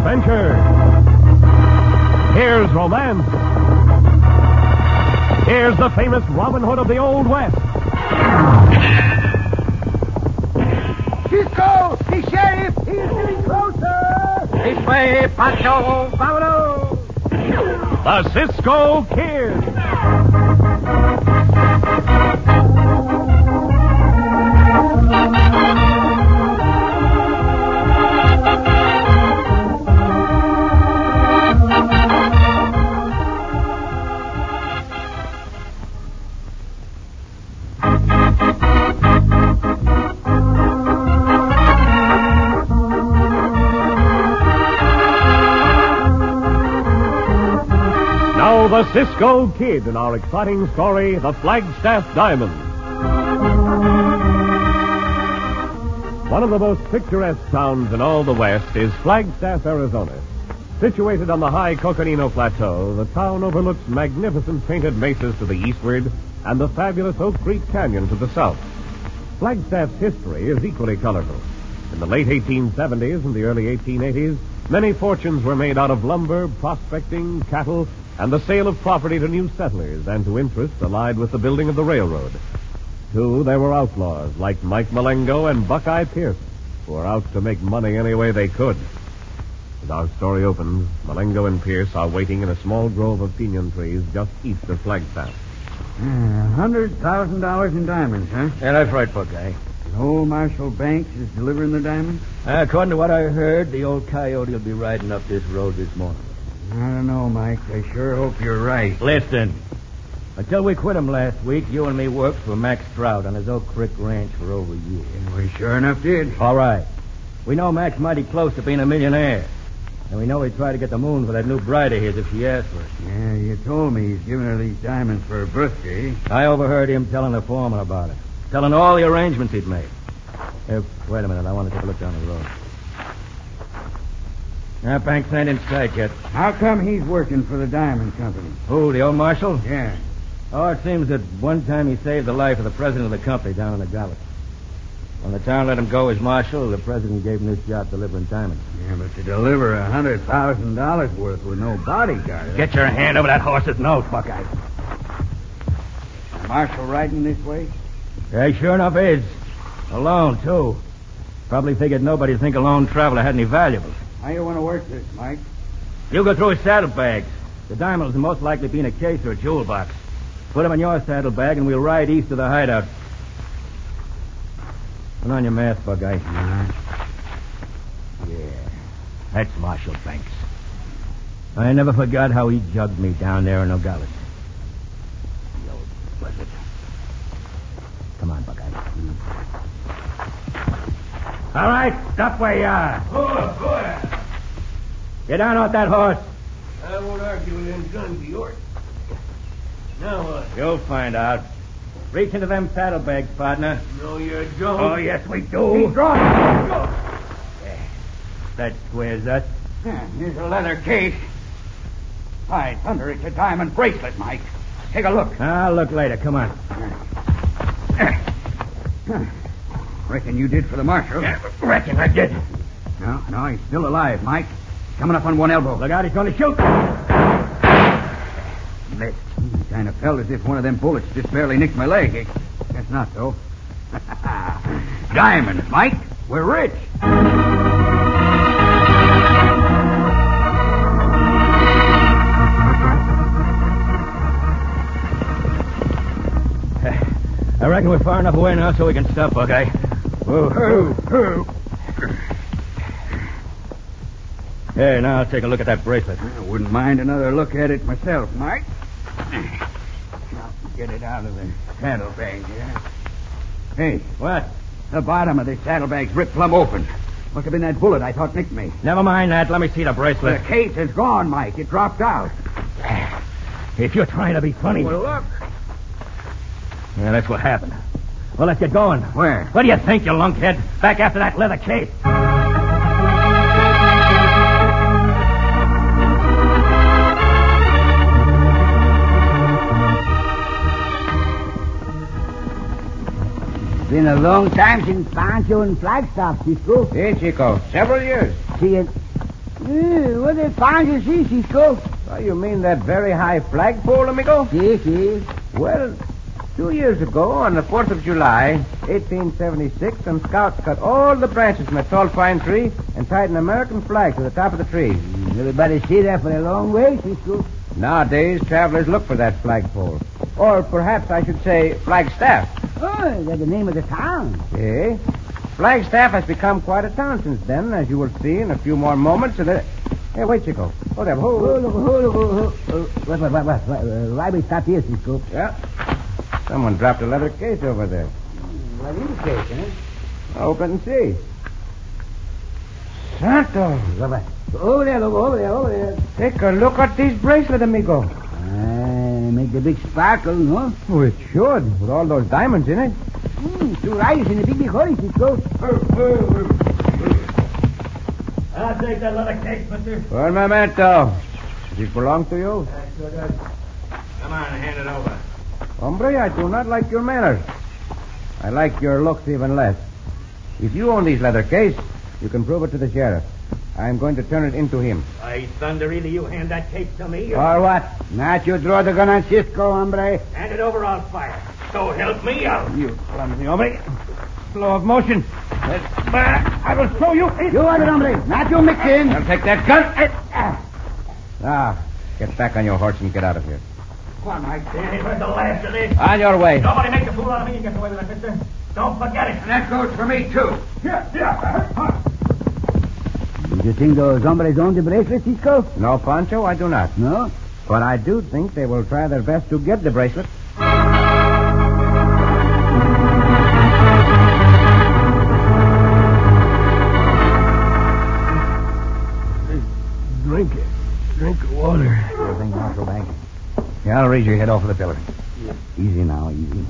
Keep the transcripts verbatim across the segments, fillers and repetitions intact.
adventure. Here's romance. Here's the famous Robin Hood of the Old West. Cisco! The sheriff! He's getting closer! This way, Pancho! Vámonos! The Cisco Kid. The Cisco Kid in our exciting story, The Flagstaff Diamond. One of the most picturesque towns in all the West is Flagstaff, Arizona. Situated on the high Coconino Plateau, the town overlooks magnificent painted mesas to the eastward and the fabulous Oak Creek Canyon to the south. Flagstaff's history is equally colorful. In the late eighteen seventies and the early eighteen eighties, many fortunes were made out of lumber, prospecting, cattle, and the sale of property to new settlers and to interests allied with the building of the railroad. Too, there were outlaws like Mike Malengo and Buckeye Pierce, who were out to make money any way they could. As our story opens, Malengo and Pierce are waiting in a small grove of pinon trees just east of Flagstaff. A uh, hundred thousand dollars in diamonds, huh? Yeah, that's right, Buckeye. And old Marshal Banks is delivering the diamonds? Uh, according to what I heard, the old coyote will be riding up this road this morning. I don't know, Mike. I sure hope you're right. Listen. Until we quit him last week, you and me worked for Max Stroud on his Oak Creek Ranch for over a year. And we sure enough did. All right. We know Max mighty close to being a millionaire. And we know he'd try to get the moon for that new bride of his if she asked for it. Yeah, you told me he's giving her these diamonds for her birthday. I overheard him telling the foreman about it. Telling all the arrangements he'd made. Hey, wait a minute. I want to take a look down the road. That Banks ain't in sight yet. How come he's working for the diamond company? Who, the old marshal? Yeah. Oh, it seems that one time he saved the life of the president of the company down in the Gully. When the town let him go as marshal, the president gave him this job delivering diamonds. Yeah, but to deliver a hundred thousand dollars worth with no bodyguard. Get your hand over that horse's nose, Buckeye. Marshal riding this way? Yeah, he sure enough is. Alone, too. Probably figured nobody'd think a lone traveler had any valuables. How you want to work this, Mike? You go through his saddlebags. The diamonds will most likely be in a case or a jewel box. Put them in your saddlebag, and we'll ride east to the hideout. Put on your mask, Buckeye. Uh-huh. Yeah, that's Marshal Banks. I never forgot how he jugged me down there in Nogales. The old buzzard. Come on, Buckeye. All right, stop where you are. Oh, boy. Get down off that horse. I won't argue with them guns of yours. Now what? You'll find out. Reach into them saddlebags, partner. No, you don't. Oh, yes, we do. He's drawn. Yeah. That squares us. Yeah, here's a leather case. By thunder, it's a diamond bracelet, Mike. Take a look. I'll look later. Come on. Reckon you did for the marshal. Yeah, reckon I did. No, no, he's still alive, Mike. Coming up on one elbow. Look out, he's going to shoot. Missed. He kind of felt as if one of them bullets just barely nicked my leg. Guess not, though. Diamonds, Mike. We're rich. I reckon we're far enough away now so we can stop, Buckeye. Whoa, whoa, whoa. Here, now I'll take a look at that bracelet. I wouldn't mind another look at it myself, Mike. I'll get it out of the saddlebag here. Hey. What? The bottom of this saddlebag's ripped plumb open. Must have been that bullet I thought nicked me. Never mind that. Let me see the bracelet. The case is gone, Mike. It dropped out. If you're trying to be funny. Well, look. Yeah, that's what happened. Well, let's get going. Where? What do you think, you lunkhead? Back after that leather case. Been a long time since Pancho and Flagstaff, Cisco. Yes, Chico. Several years. See, it, Eh, what they found you see, Cisco? Oh, you mean that very high flagpole, amigo? Si, si. Well, two years ago, on the fourth of July, eighteen seventy-six, some scouts cut all the branches from a tall pine tree and tied an American flag to the top of the tree. Everybody see that for a long way, Cisco. Nowadays, travelers look for that flagpole. Or perhaps I should say Flagstaff. Oh, that's the name of the town. Eh? Flagstaff has become quite a town since then, as you will see in a few more moments. And the... Hey, wait, Chico. Hold up. Hold, Hold, hold, hold, hold. What, what, what, what, what? Uh, why we stop here, Cisco? Yeah. Someone dropped a leather case over there. What is the case, huh? Open and see. Santo. What, what? Over there, look, over there, over there. Take a look at these bracelets, amigo. Ah, make the big sparkle, no? Oh, it should, with all those diamonds in it. Mm, two riders in a big, big hurry, Cisco. I'll take that leather case, mister. Well, memento. Does it belong to you? Come on, hand it over. Hombre, I do not like your manners. I like your looks even less. If you own these leather case, you can prove it to the sheriff. I'm going to turn it into him. By thunder, either you hand that case to me or Or what? Not you draw the gun on Cisco, hombre. hand it over, I'll fire. So help me out. You clumsy hombre. Slow of motion. Let's back. I will show you. You want it, hombre. Not you mix in. I'll take that gun. Ah, get back on your horse and get out of here. Come on, I say, heard the last of this. On your way. Nobody make a fool out of me and get away with that, mister. Don't forget it. And that goes for me, too. Yeah, yeah. Do you think those hombres own the bracelet, Cisco? No, Pancho, I do not. No? But I do think they will try their best to get the bracelet. Drink it. Drink of water. Sure thing, Marshal Banks. Yeah, I'll raise your head off of the pillory. Yeah. Easy now, easy.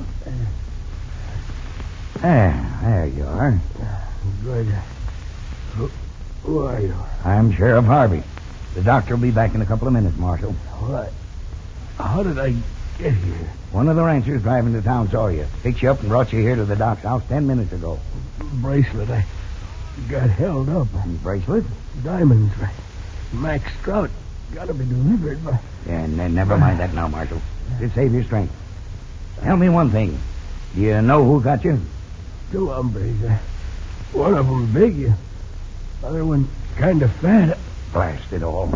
There, there you are. Good. Who, who are you? I'm Sheriff Harvey. The doctor will be back in a couple of minutes, Marshal. What? How did I get here? One of the ranchers driving to town saw you. Picked you up and brought you here to the doc's house ten minutes ago. Bracelet. I got held up. Bracelet? Diamonds. Max Strout. Got to be delivered by... Yeah, n- never mind that now, Marshal. Just save your strength. Tell me one thing. Do you know who got you? Two hombres. Uh, one of them big. The other one kind of fat. Blast it all.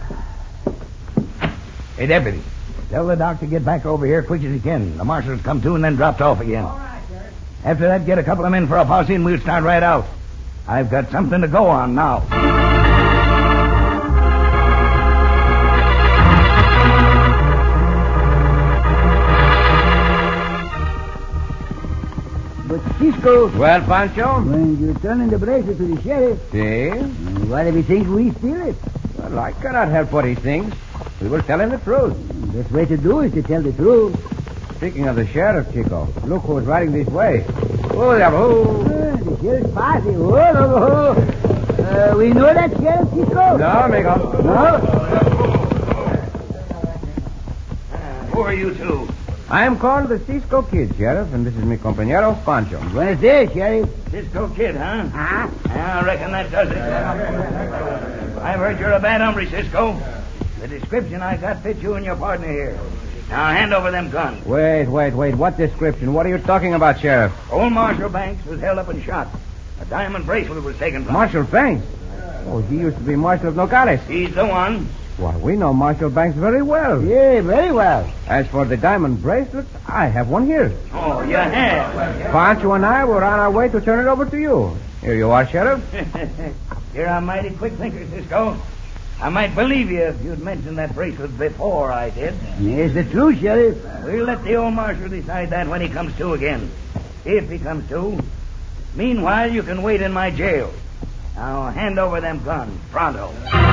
Hey, deputy. Tell the doc to get back over here quick as he can. The marshal's come to and then dropped off again. All right, Sheriff. After that, get a couple of men for a posse and we'll start right out. I've got something to go on now. But Cisco, Well, Pancho? when you turn in the bracelet to the sheriff, See? uh, why do we think we steal it? Well, I cannot help what he thinks. We will tell him the truth. The best way to do is to tell the truth. Speaking of the sheriff, Chico, look who's riding this way. Oh, there, oh. Uh, the sheriff's party. Oh, oh, oh. Uh, we know that sheriff, Cisco? No, amigo. No? Who are you two? I am called the Cisco Kid, Sheriff, and this is mi compañero, Pancho. Buenos dias, Sheriff. Cisco Kid, huh? Uh-huh. I reckon that does it. I've heard you're a bad hombre, Cisco. The description I got fits you and your partner here. Now hand over them guns. Wait, wait, wait. What description? What are you talking about, Sheriff? Old Marshal Banks was held up and shot. A diamond bracelet was taken from him. Marshal Banks? Oh, he used to be Marshal of Nogales. He's the one. Why, we know Marshal Banks very well. Yeah, very well. As for the diamond bracelet, I have one here. Oh, you have. Pancho and I were on our way to turn it over to you. Here you are, Sheriff. You're a mighty quick thinker, Cisco. I might believe you if you'd mentioned that bracelet before I did. It's the truth, Sheriff. We'll let the old marshal decide that when he comes to again. If he comes to. Meanwhile, you can wait in my jail. Now, hand over them guns. Pronto.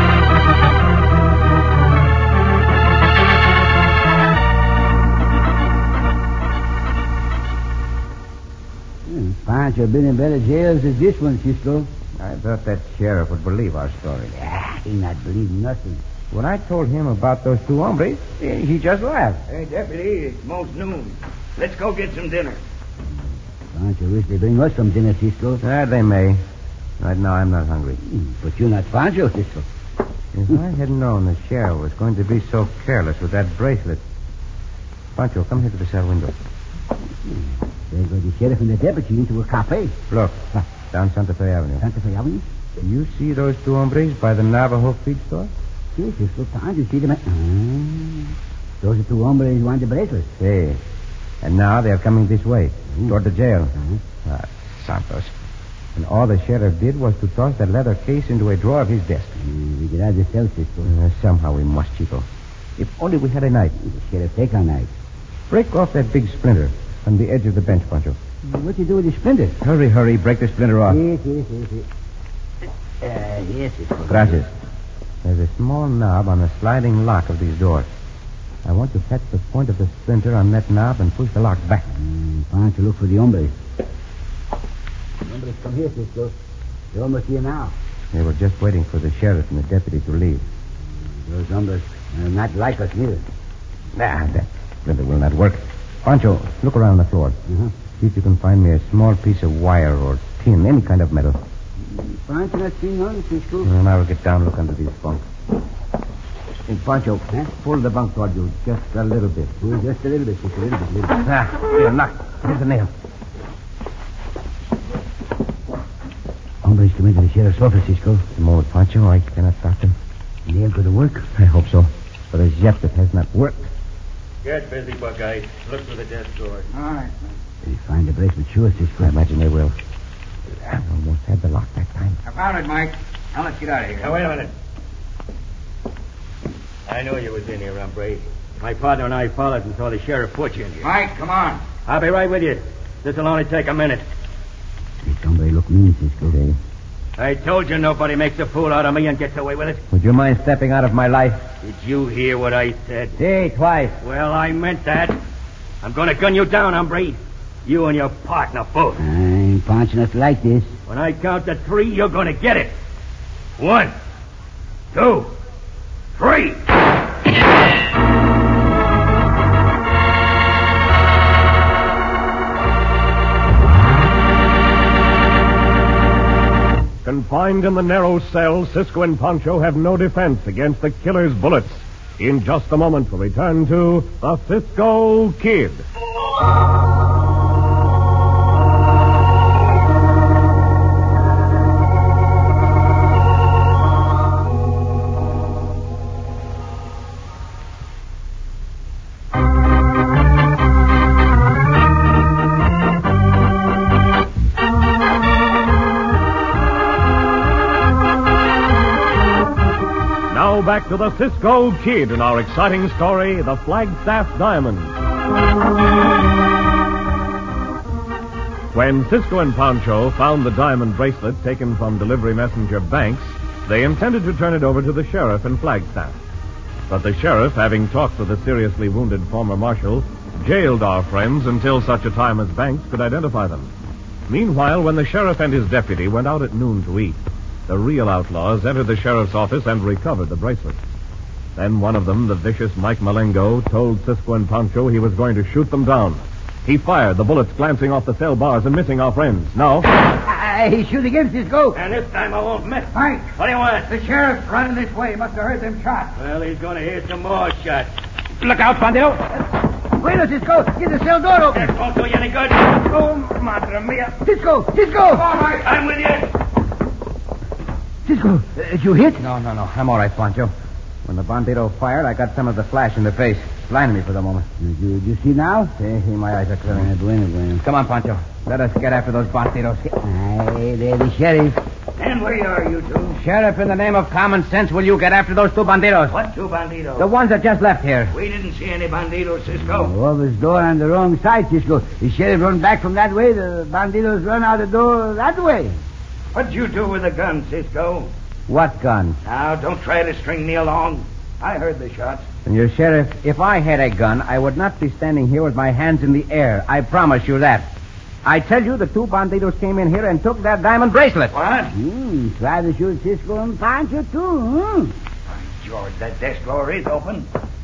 Hmm, Pancho been in better jails than this one, Cisco. I thought that sheriff would believe our story. Ah, he not believe nothing. When I told him about those two hombres, he just laughed. Hey, Deputy, it's most noon. Let's go get some dinner. Pancho wish they bring us some dinner, Cisco. Ah, they may. Right now, I'm not hungry. Hmm, but you're not Pancho, Cisco. If I had known the sheriff was going to be so careless with that bracelet. Pancho, come here to the cell window. There go the sheriff and the deputy into a cafe. Look, down Santa Fe Avenue. Santa Fe Avenue? You see those two hombres by the Navajo feed store? Yes, it's so time to see them. Ah, those are two hombres who want the bracelet. Hey. And now they're coming this way, Ooh. toward the jail. Uh-huh. Ah, Santos. And all the sheriff did was to toss that leather case into a drawer of his desk. Mm, we get out of the cell, Cisco. Uh, somehow we must, Chico. If only we had a knife. The sheriff take our knife. Break off that big splinter on the edge of the bench, Pancho. What do you do with the splinter? Hurry, hurry. Break the splinter off. Yes, yes, yes, yes. Uh, yes, Cisco. Gracias. There's a small knob on the sliding lock of these doors. I want to catch the point of the splinter on that knob and push the lock back. Mm, fine to look for the hombres. The hombres come here, Cisco. They're almost here now. They were just waiting for the sheriff and the deputy to leave. Those hombres are not like us neither. Nah, that splinter will not work. Pancho, look around the floor. Uh-huh. See if you can find me a small piece of wire or tin, any kind of metal. Fine to not see none, Cisco. And I will get down and look under these bunks. Hey, Pancho, huh? Pull the bunk toward you just a little bit. Oh, just a little bit, Cisco, a little bit, a little bit. Ah, here, knock. Here's the nail. Hombres come into the sheriff's office, Cisco. The moment, Pancho, I cannot stop them. They'll go to work. I hope so. But as yet, it has not worked. Get busy, Buckeye. Look for the desk drawers. All right. They find the bracelet, sure, Cisco. I imagine they will. I almost had the lock that time. I found it, Mike. Now let's get out of here. Now, wait a minute. I knew you was in here, hombre. My partner and I followed and saw the sheriff put you in here. Mike, come on. I'll be right with you. This'll only take a minute. This hombre look mean, Cisco. Okay. I told you nobody makes a fool out of me and gets away with it. Would you mind stepping out of my life? Did you hear what I said? Say, twice. Well, I meant that. I'm going to gun you down, hombre. You and your partner both. I'm punching us like this. When I count to three, you're going to get it. One, two, three. Confined in the narrow cell, Cisco and Pancho have no defense against the killer's bullets. In just a moment, we'll return to the Cisco Kid. Back to the Cisco Kid in our exciting story, The Flagstaff Diamond. When Cisco and Pancho found the diamond bracelet taken from delivery messenger Banks, they intended to turn it over to the sheriff in Flagstaff. But the sheriff, having talked with the seriously wounded former marshal, jailed our friends until such a time as Banks could identify them. Meanwhile, when the sheriff and his deputy went out at noon to eat, the real outlaws entered the sheriff's office and recovered the bracelet. Then one of them, the vicious Mike Malengo, told Cisco and Pancho he was going to shoot them down. He fired, the bullets glancing off the cell bars and missing our friends. Now... Uh, he's shooting again, Cisco. And this time I won't miss. Mike, What do you want? the sheriff's running this way. Must have heard them shots. Well, he's going to hear some more shots. Look out, Bandito. Wait a Cisco. Get the cell door open. That won't do you any good. Oh, madre mia. Cisco, Cisco. All right. I'm with you. Cisco, uh, did you hit? No, no, no. I'm all right, Pancho. When the Bandito fired, I got some of the flash in the face. Blinded me for the moment. Did you, did you see now? See, my eyes are clearing. Uh, bueno, bueno. Come on, Pancho. Let us get after those Banditos. Aye, they're the sheriff. And where are you two? Sheriff, in the name of common sense, will you get after those two Banditos? What two banditos? The ones that just left here. We didn't see any banditos, Cisco. The office door on the wrong side, Cisco. The sheriff run back from that way. The banditos run out the door that way. What'd you do with the gun, Cisco? What gun? Now, don't try to string me along. I heard the shots. Senor Sheriff, if I had a gun, I would not be standing here with my hands in the air. I promise you that. I tell you, the two Banditos came in here and took that diamond bracelet. What? Hmm, try to shoot Cisco and Pancho, too, hmm? George, that desk drawer is open.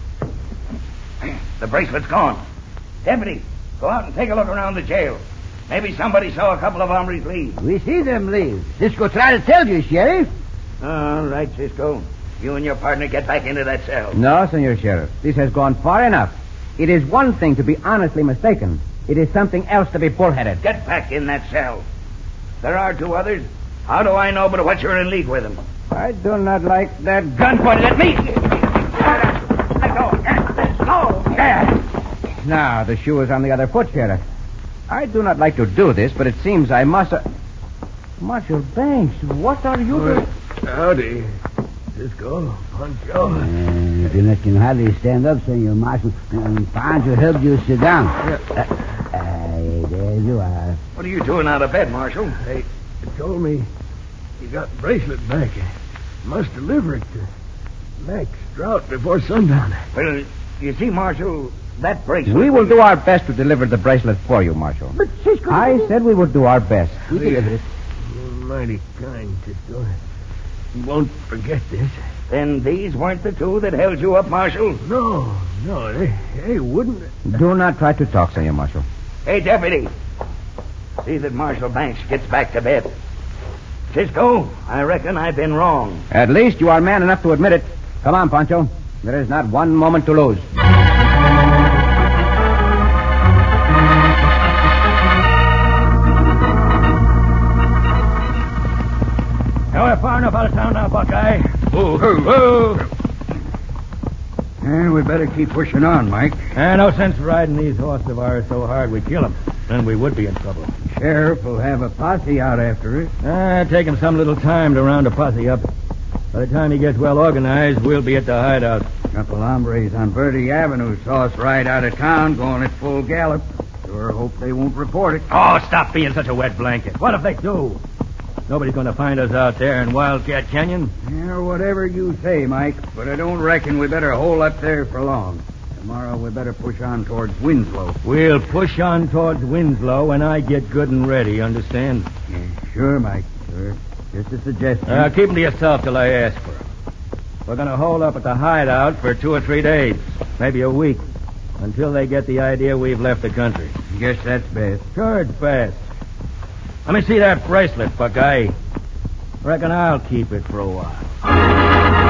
The bracelet's gone. Deputy, go out and take a look around the jail. Maybe somebody saw a couple of hombres leave. We see them leave. Cisco try to tell you, Sheriff. All right, Cisco. You and your partner get back into that cell. No, Senor Sheriff. This has gone far enough. It is one thing to be honestly mistaken. It is something else to be bullheaded. Get back in that cell. There are two others. How do I know but what you're in league with them? I do not like that gun pointed at me. Let go. Let go. There. Now, the shoe is on the other foot, Sheriff. I do not like to do this, but it seems I must... Uh... Marshal Banks, what are you doing? Howdy, Cisco, Pancho. Uh, you can hardly stand up, Senor Marshal. Um, Pancho helped you sit down. Uh, uh, there you are. What are you doing out of bed, Marshal? They told me you got the bracelet back. Must deliver it to Max Strout before sundown. Well, you see, Marshal, that bracelet... We will do our best to deliver the bracelet for you, Marshal. But Cisco... I said we would do our best. We delivered it. You're mighty kind, Cisco. You won't forget this. Then these weren't the two that held you up, Marshal? No, no, they, they wouldn't. Do not try to talk, Senor Marshal. Hey, Deputy. See that Marshal Banks gets back to bed. Cisco, I reckon I've been wrong. At least you are man enough to admit it. Come on, Pancho. There is not one moment to lose. Now we're far enough out of town now, Buckeye. Whoa, whoa, whoa. And we better keep pushing on, Mike. And no sense riding these horses of ours so hard we kill them. Then we would be in trouble. Sheriff will have a posse out after it. Ah, take him some little time to round a posse up. By the time he gets well organized, we'll be at the hideout. Couple hombres on Verde Avenue saw us ride out of town going at full gallop. Sure hope they won't report it. Oh, stop being such a wet blanket. What if they do? Nobody's going to find us out there in Wildcat Canyon. Yeah, whatever you say, Mike. But I don't reckon we better hold up there for long. Tomorrow we better push on towards Winslow. We'll push on towards Winslow when I get good and ready, understand? Yeah, sure, Mike, sure. Just a suggestion. Uh, keep them to yourself till I ask for them. We're going to hold up at the hideout for two or three days, maybe a week, until they get the idea we've left the country. Guess that's best. Sure, it's best. Let me see that bracelet, Buckeye. Reckon I'll keep it for a while.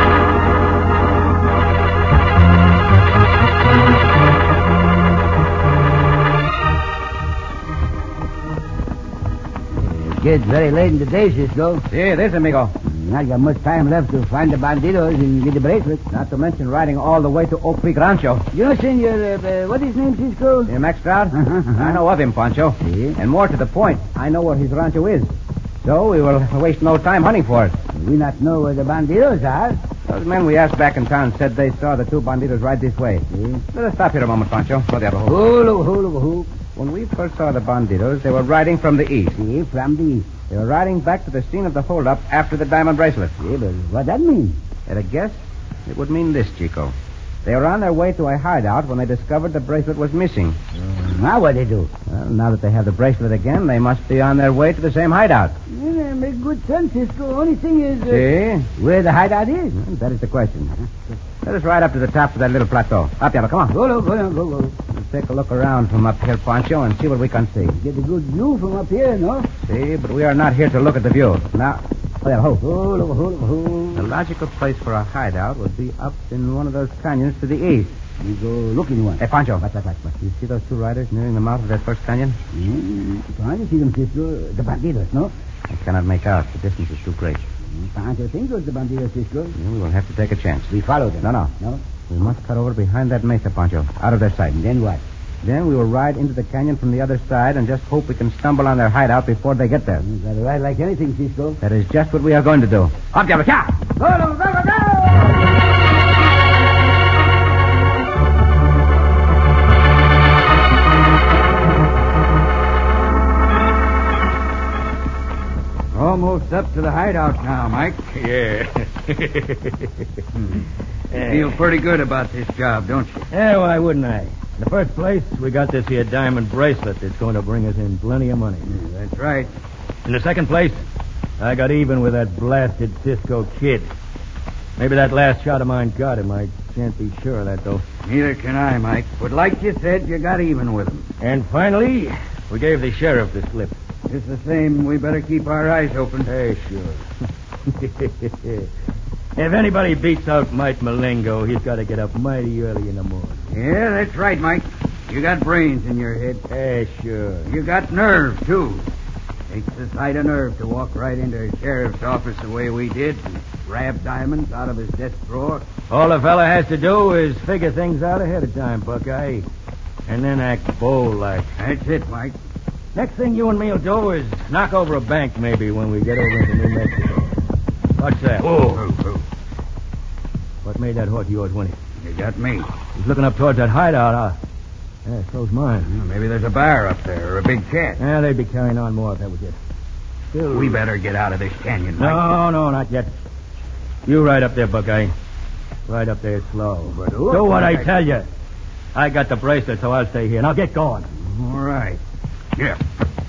It's very late in the day, Cisco. See, this, amigo. Not got much time left to find the bandidos and get the bracelet. Not to mention riding all the way to Oak Creek Rancho. You know, Senor, uh, uh, what is his name, Cisco? Yeah, Max Stroud? Uh-huh, uh-huh. I know of him, Pancho. See? And more to the point, I know where his rancho is. So we will waste no time hunting for it. We not know where the bandidos are. Those men we asked back in town said they saw the two bandidos ride this way. See? Let us stop here a moment, Pancho. Go the other hole. Holo, holo, holo. When we first saw the bandidos, they were riding from the east. See, from the east. They were riding back to the scene of the holdup after the diamond bracelet. See, but what that mean? At a guess, it would mean this, Chico. They were on their way to a hideout when they discovered the bracelet was missing. Uh, now what they do? Well, now that they have the bracelet again, they must be on their way to the same hideout. Yeah, make good sense, Cisco. Only thing is... Uh, See? where the hideout is. Well, that is the question. Let us ride up to the top of that little plateau. Up, Yellow, come on. Go, go, go, go, go. Let's take a look around from up here, Pancho, and see what we can see. Get a good view from up here, no? See, but we are not here to look at the view. Now, oh, yeah, ho. Holo, holo, holo. The logical place for a hideout would be up in one of those canyons to the east. You go look in one. Hey, Pancho. What, what, what, what? You see those two riders nearing the mouth of that first canyon? Mm, Pancho see them, Cisco. The bandidos, no? I cannot make out. The distance is too great. Mm, Pancho thinks it was the bandidos, Cisco. Yeah, we will have to take a chance. We follow them. No, no. No? We must cut over behind that mesa, Pancho, out of their sight. And then what? Then we will ride into the canyon from the other side and just hope we can stumble on their hideout before they get there. You gotta ride like anything, Cisco. That is just what we are going to do. Up, Diablo, cha! Go, go, go, go! Almost up to the hideout now, Mike. Yeah. hmm. You feel pretty good about this job, don't you? Yeah, why wouldn't I? In the first place, we got this here diamond bracelet that's going to bring us in plenty of money. Yeah, that's right. In the second place, I got even with that blasted Cisco kid. Maybe that last shot of mine got him. I can't be sure of that, though. Neither can I, Mike. But like you said, you got even with him. And finally, we gave the sheriff the slip. Just the same, we better keep our eyes open. Hey, sure. If anybody beats out Mike Malengo, he's got to get up mighty early in the morning. Yeah, that's right, Mike. You got brains in your head. Hey, sure. You got nerve, too. Takes a sight of nerve to walk right into a sheriff's office the way we did and grab diamonds out of his desk drawer. All a fella has to do is figure things out ahead of time, Buckeye. And then act bold-like. That's it, Mike. Next thing you and me'll do is knock over a bank, maybe, when we get over into New Mexico. What's that? Oh, oh, oh. What made that horse yours, Winnie? You got me. He's looking up towards that hideout. Uh, yeah, so's mine. Well, maybe there's a bear up there or a big cat. Yeah, they'd be carrying on more if that was it. Still... We better get out of this canyon, Mike. No, no, not yet. You ride up there, Buckeye. Ride up there slow. But do what I tell you. I got the bracelet, so I'll stay here. Now get going. All right. Yeah.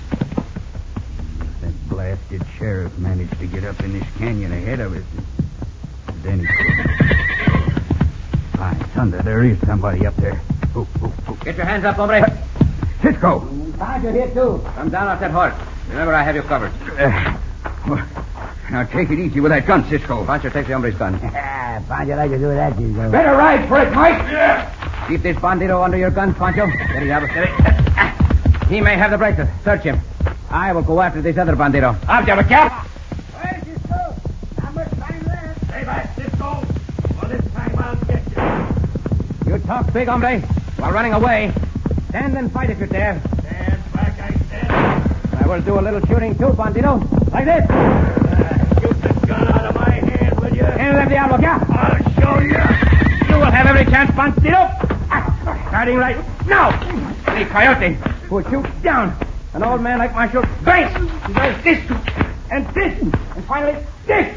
That blasted sheriff managed to get up in this canyon ahead of us. Then he couldn't. By thunder, there is somebody up there. Ooh, ooh, ooh. Get your hands up, hombre. Cisco. Pancho here, too. Come down off that horse. Remember, I have you covered. Uh, well, now take it easy with that gun, Cisco. Pancho, take the hombre's gun. Pancho like to do that, Cisco. Better ride for it, Mike. Yeah. Keep this bandito under your gun, Pancho. Steady, Diablo, steady. He may have the bracelet. Search him. I will go after this other bandito. I'll have a cap. Where's Cisco? Not much time left. Stay back, Cisco. Well, this time I'll get you. You talk big, hombre. While running away. Stand and fight if you dare. Stand back, I said. I will do a little shooting too, bandito. Like this. Uh, shoot the gun out of my hand, will you? And let Diablo go. I'll show you. You will have every chance, bandito. Starting right now. The coyote will shoot down an old man like Marshal Banks. He does this and this and finally this.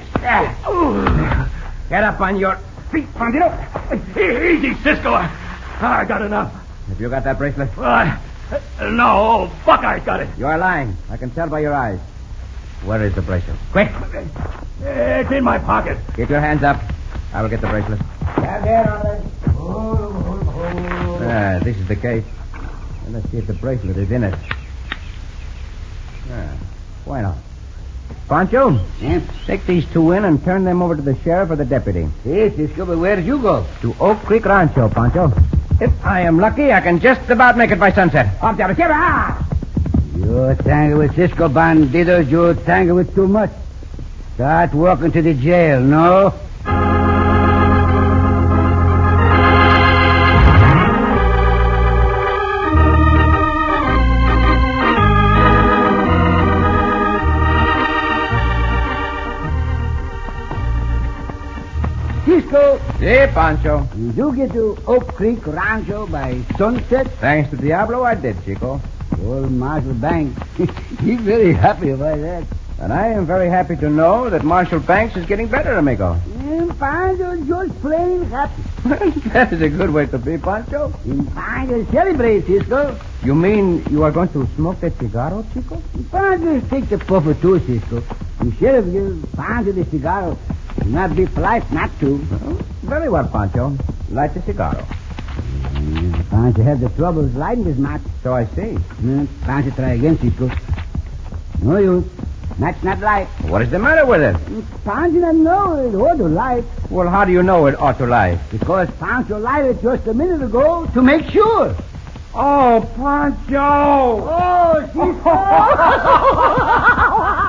Get up on your feet, bandito. Easy, Cisco. I got enough. Have you got that bracelet? Uh, no, Buckeye's got it. You are lying. I can tell by your eyes. Where is the bracelet? Quick. It's in my pocket. Get your hands up. I will get the bracelet. Down there, all right. Oh, oh, oh. Ah, this is the case. Well, let's see if the bracelet is in it. Ah, why not? Pancho? Yeah? Take these two in and turn them over to the sheriff or the deputy. Yes, Cisco, but where did you go? To Oak Creek Rancho, Pancho. If I am lucky, I can just about make it by sunset. Up there, ah! You're tangled with Cisco, banditos. You're tangled with too much. Start walking to the jail, no? Cisco, Si, Pancho. you do get to Oak Creek Rancho by sunset? Thanks to Diablo, I did, Chico. Old Marshal Banks. He's very happy about that. And I am very happy to know that Marshal Banks is getting better, amigo. And Pancho just plain happy. That is a good way to be, Pancho. And Pancho celebrate, Cisco. You mean you are going to smoke that cigarro, Chico? Pancho take the puff or two, Cisco. The sheriff gives Pancho the cigar. Not be polite not to. Well, very well, Pancho. Light the cigarro. Mm, Pancho have the troubles lighting this match. So I see. Mm, Pancho try again, Cisco. No use. Match not light. What is the matter with it? Mm, Pancho not know it ought to light. Well, how do you know it ought to light? Because Pancho lighted just a minute ago to make sure. Oh, Pancho! Oh, Cisco!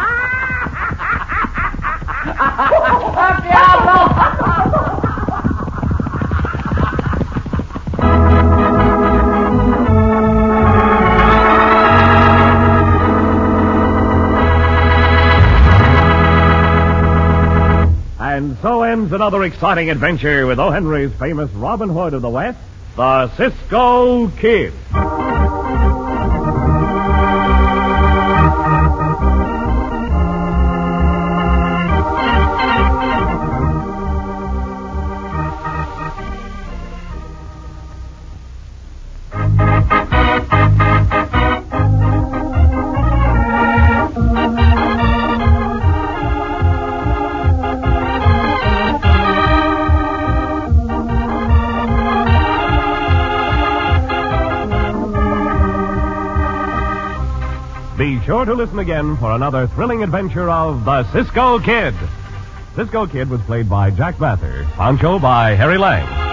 And so ends another exciting adventure with O. Henry's famous Robin Hood of the West, the Cisco Kid. Be sure to listen again for another thrilling adventure of the Cisco Kid. Cisco Kid was played by Jack Mather. Pancho by Harry Lang.